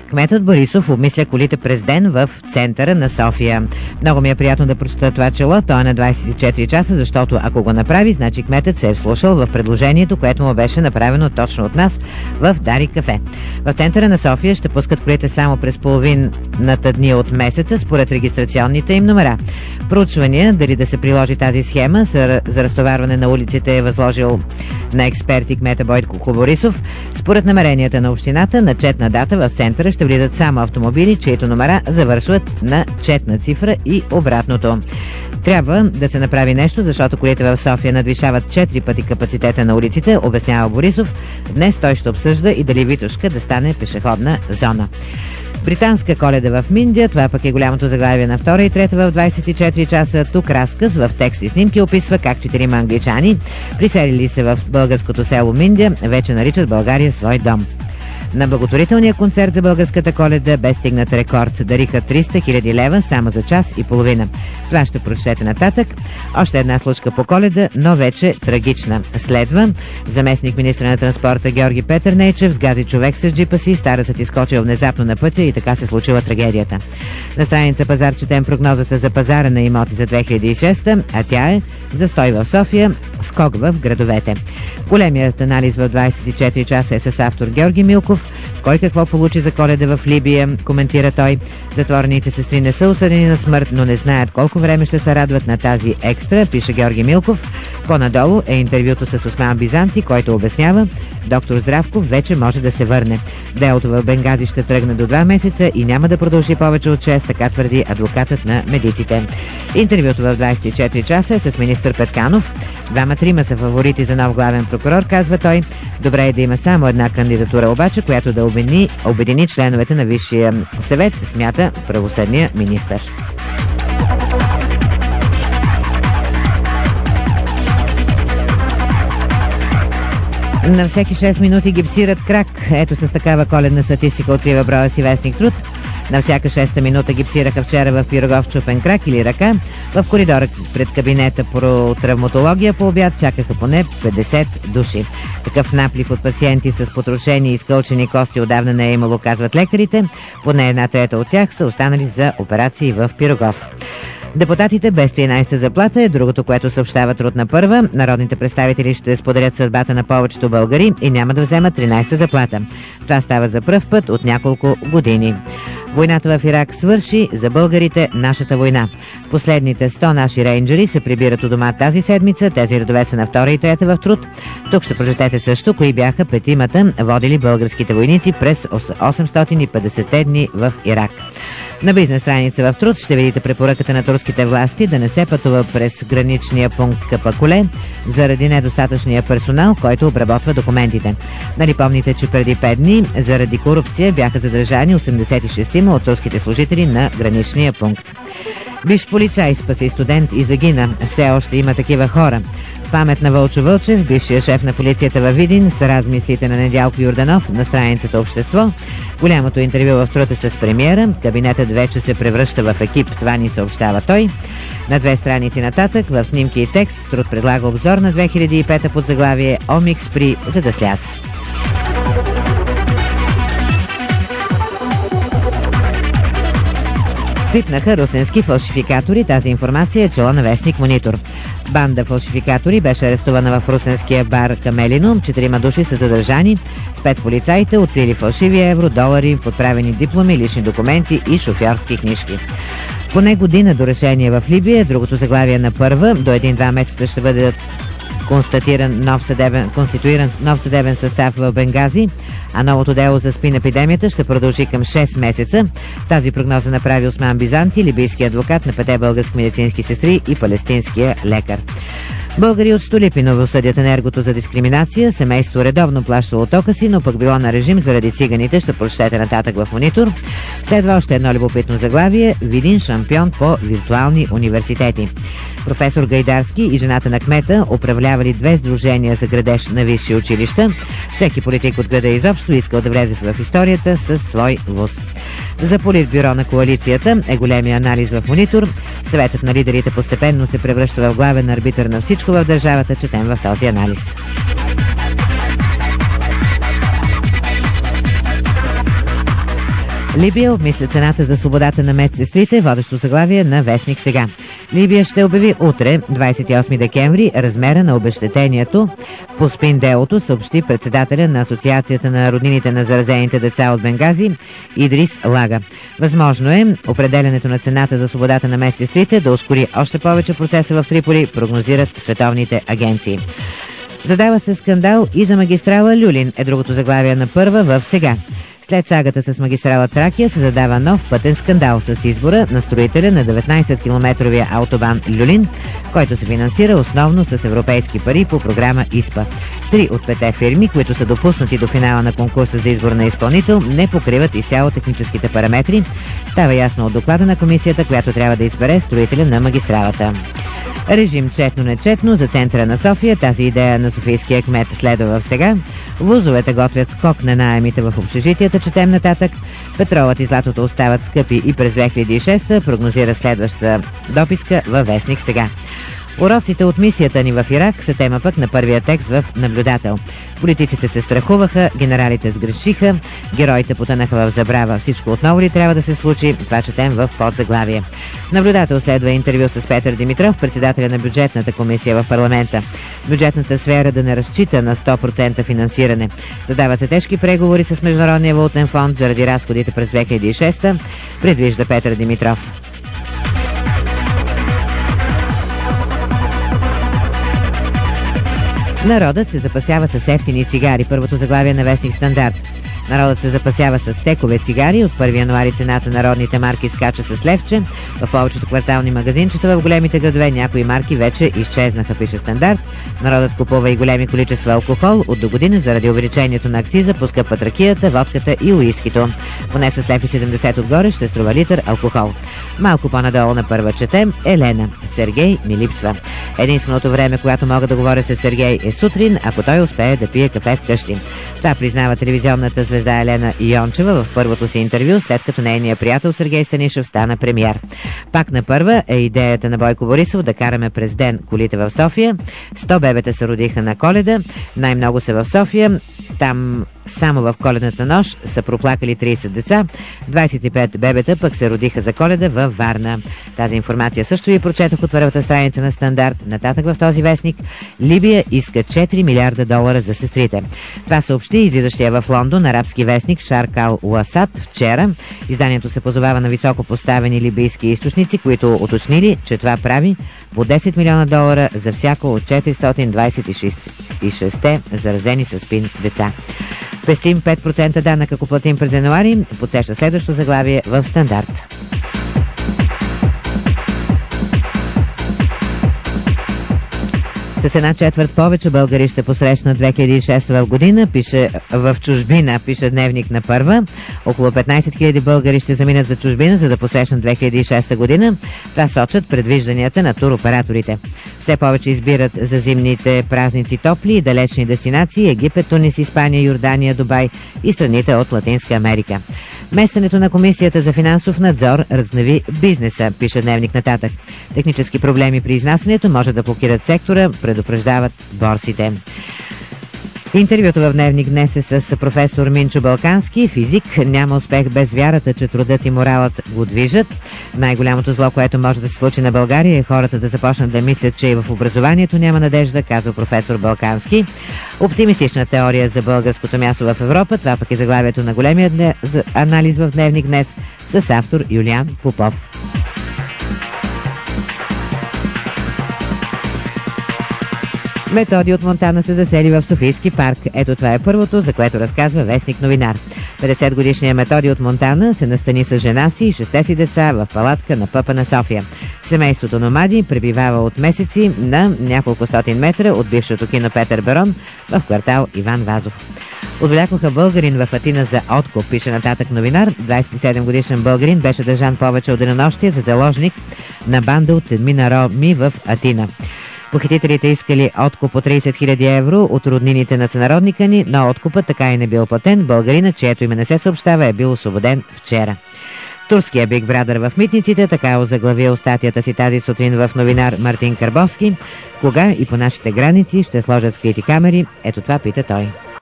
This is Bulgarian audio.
Кметът Борисов обмисля колите през ден в центъра на София. Много ми е приятно да прочета това чело. То е на 24 часа, защото ако го направи, значи кметът се е вслушал в предложението, което му беше направено точно от нас в Дарик кафе. В центъра на София ще пускат колите само през половината дни от месеца, според регистрационните им номера. Проучвания дали да се приложи тази схема за разтоварване на улиците е възложил на експерти кмета Бойко Борисов. Според намеренията на общината, на четна дата в центъра ще влизат само автомобили, чието номера завършват на четна цифра и обратното. Трябва да се направи нещо, защото колите в София надвишават 4 пъти капацитета на улиците, обяснява Борисов. Днес той ще обсъжда и дали Витошка да стане пешеходна зона. Британска Коледа в Миндия, това пък е голямото заглавие на 2 и 3 в 24 часа. Тук разказ в текст и снимки описва как 4 англичани, приселили се в българското село Миндия, вече наричат България свой дом. На благотворителния концерт за българската Коледа бе стигнат рекорд. Дариха 300 000 лева само за час и половина. Това ще прочете нататък. Още една случка по Коледа, но вече трагична. Следва заместник министра на транспорта Георги Петърнейчев сгази човек с джипа си, старецът изскочил внезапно на пътя и така се случила трагедията. На страница Пазар четем прогнозата за пазара на имоти за 2006, а тя е застой в София, скок в градовете. Големият анализ в 24 часа е с автор Георги Милков. Кой какво получи за Коледа в Либия, коментира той. Затворените сестри не са осъдени на смърт, но не знаят колко време ще се радват на тази екстра, пише Георги Милков. По-надолу е интервюто с Осман Бизанти, който обяснява: доктор Здравков вече може да се върне. Делото в Бенгази ще тръгне до 2 месеца и няма да продължи повече от 6, така твърди адвокатът на медиците. Интервюто в 24 часа е с министър Петканов. 2-3 са фаворити за нов главен прокурор, казва той. Добре е да има само една кандидатура обаче, която да обедини членовете на Висшия съвет, смята правосъдния министър. На всеки 6 минути гипсират крак. Ето с такава коледна статистика открива броя си вестник Труд. На всяка 6-та минута гипсираха вчера в Пирогов чупен крак или ръка. В коридора пред кабинета по травматология по обяд чакаха поне 50 души. Такъв наплив от пациенти с потрошени и изкълчени кости отдавна не е имало, казват лекарите. Поне 1/3 от тях са останали за операции в Пирогов. Депутатите без 13 заплата е другото, което съобщава Труд на първа. Народните представители ще споделят съдбата на повечето българи и няма да вземат 13 заплата. Това става за пръв път от няколко години. Войната в Ирак свърши, за българите нашата война. Последните 100 наши рейнджери се прибират у дома тази седмица. Тези редове са на 2 и 3 в Труд. Тук ще прочетете също кои бяха 5-мата водили българските войници през 850 дни в Ирак. На бизнес страница в Труд ще видите препоръката на турските власти да не се пътува през граничния пункт Капакуле заради недостатъчния персонал, който обработва документите. Нали помните, че преди 5 дни заради корупция бяха задържани 86 от турските служители на граничния пункт. Бивш полицай спаси студент и загина. Все още има такива хора. В памет на Вълчо Вълчев, бившия шеф на полицията във Видин, са размислите на Недялко Йорданов на страницата Общество. Голямото интервю в Труд е с премиера. Кабинетът вече се превръща в екип, това ни съобщава той. На 2 страници нататък, в снимки и текст, Труд предлага обзор на 2005 под заглавие Омикс при за да сляза. Свипнаха русенски фалшификатори. Тази информация е чела на вестник Монитор. Банда фалшификатори беше арестувана в русенския бар Камелино. 4 души са задържани. 5 полицаите открили фалшиви евро, долари, подправени дипломи, лични документи и шофьорски книжки. Поне година до решение в Либия, другото заглавие на първа, до 1-2 месеца ще бъде конституиран нов съдебен състав в Бенгази, а новото дело за спин епидемията ще продължи към 6 месеца. Тази прогноза направи Осман Бизанти, либийски адвокат на 5 български медицински сестри и палестинския лекар. Българи от Столипиново съдят енергото за дискриминация. Семейство редовно плащало тока си, но пък било на режим заради циганите. Ще прочетете нататък в Монитор. Следва още едно любопитно заглавие. Видин шампион по виртуални университети. Професор Гайдарски и жената на кмета управлявали 2 сдружения за градеж на висши училища. Всеки политик от града изобщо искал да влезе в историята със свой вуз. За политбюро на коалицията е големия анализ в Монитор. Съветът на лидерите постепенно се превръща в главен арбитър на всичко в държавата, четем в този анализ. Либия обмисля цената за свободата на медсестрите, водещо заглавие на вестник Сега. Либия ще обяви утре, 28 декември, размера на обезщетението по спин делото, съобщи председателя на Асоциацията на роднините на заразените деца от Бенгази Идрис Лага. Възможно е определянето на цената за свободата на медсестрите да ускори още повече процеса в Триполи, прогнозират световните агенции. Задава се скандал и за магистрала Люлин, е другото заглавие на Първа в Сега. След сагата с магистрала Тракия се задава нов пътен скандал с избора на строителя на 19-километровия автобан Люлин, който се финансира основно с европейски пари по програма ИСПА. 3 от 5 фирми, които са допуснати до финала на конкурса за избор на изпълнител, не покриват изцяло техническите параметри. Става ясно от доклада на комисията, която трябва да избере строителя на магистралата. Режим четно-нечетно за центъра на София. Тази идея на софийския кмет следва в Сега. Вузовете готвят скок на наемите в общежитията, четем нататък. Петролът и златото остават скъпи и през 2006, прогнозира следваща дописка във вестник Сега. Уроците от мисията ни в Ирак са тема пък на първия текст в Наблюдател. Политиците се страхуваха, генералите сгрешиха, героите потънаха в забрава. Всичко отново ли трябва да се случи? Това четем в подзаглавие. Наблюдател следва интервю с Петър Димитров, председателя на бюджетната комисия в парламента. Бюджетната сфера да не разчита на 100% финансиране. Задават се тежки преговори с Международния валутен фонд заради разходите през 2006, предвижда Петър Димитров. Народът се запасява с ефтини цигари. Първото заглавие на вестник Стандарт. Народът се запасява с стекове цигари. От 1 януари цената на народните марки скача с левче. В повечето квартални магазинчета в големите градове някои марки вече изчезнаха, пише Стандарт. Народът купува и големи количества алкохол. От до година заради увеличението на акциза поскъпват ракията, водката и уискито. Поне с лев и 70 отгоре ще струва литър алкохол. Малко по-надолу на Първа четем Елена. Сергей ми липсва. Единственото време, когато мога да говоря с Сергей, е сутрин, ако той успее да пие кафе вкъщи. Това признава телевизионната звезда Елена Йончева в първото си интервю, след като нейният приятел Сергей Станишев стана премиер. Пак на Първа е идеята на Бойко Борисов да караме през ден колите в София. 100 бебета се родиха на Коледа, най-много са в София. Там само в Коледната нощ са проплакали 30 деца, 25 бебета пък се родиха за Коледа във Варна. Тази информация също ви прочетох от първата страница на Стандарт. Нататък в този вестник Либия иска 4 милиарда долара за сестрите. Това съобщи излизащия в Лондон арабски вестник Шарк ал Уасад вчера. Изданието се позовава на високо поставени либийски източници, които уточнили, че това прави по 10 милиона долара за всяко от 426 заразени с спин деца. Пестим 5% данък, ако платим през януари, подсеща следващо заглавие в Стандарт. С една четвърт повече българи ще посрещнат 2006 година, пише в чужбина, пише Дневник на Първа. Около 15 000 българи ще заминат за чужбина, за да посрещнат 2006 година. Това сочат предвижданията на туроператорите. Все повече избират за зимните празници топли и далечни дестинации Египет, Тунис, Испания, Йордания, Дубай и страните от Латинска Америка. Местенето на Комисията за финансов надзор разгневи бизнеса, пише Дневник нататък. Технически проблеми при изнасянето може да блокират сектора, предупреждават борсите. Интервюто в Дневник днес е с професор Минчо Балкански, физик. Няма успех без вярата, че трудът и моралът го движат. Най-голямото зло, което може да се случи на България, е хората да започнат да мислят, че и в образованието няма надежда, казва професор Балкански. Оптимистична теория за българското място в Европа. Това пък е заглавието на големия анализ в Дневник днес с автор Юлиан Попов. Методи от Монтана се засели в Софийски парк. Ето това е първото, за което разказва вестник Новинар. 50-годишният Методи от Монтана се настани с жена си и 6 си деца в палатка на ПП на София. Семейството номади пребивава от месеци на няколко стотин метра от бившото кино Петър Берон в квартал Иван Вазов. Отвлякоха българин в Атина за откуп, пише нататък Новинар. 27-годишен българин беше държан повече от денонощие за заложник на банда от седмина роми в Атина. Похитителите искали откуп от 30 000 евро от роднините на сънародника ни, но откупът така и не бил платен. Българинът, чието име не се съобщава, е бил освободен вчера. Турския Биг Брадър в митниците, така озаглавил статията си тази сутрин в Новинар Мартин Карбовски. Кога и по нашите граници ще сложат скрити камери? Ето това пита той.